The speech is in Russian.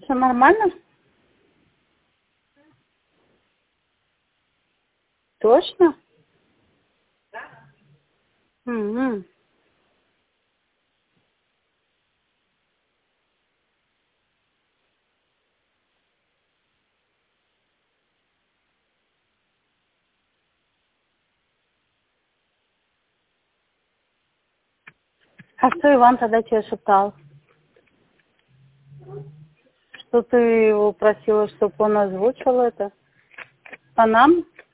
все нормально? Точно? Угу. А что Иван тогда тебе шептал? Что ты его просила, чтобы он озвучил это? По нам?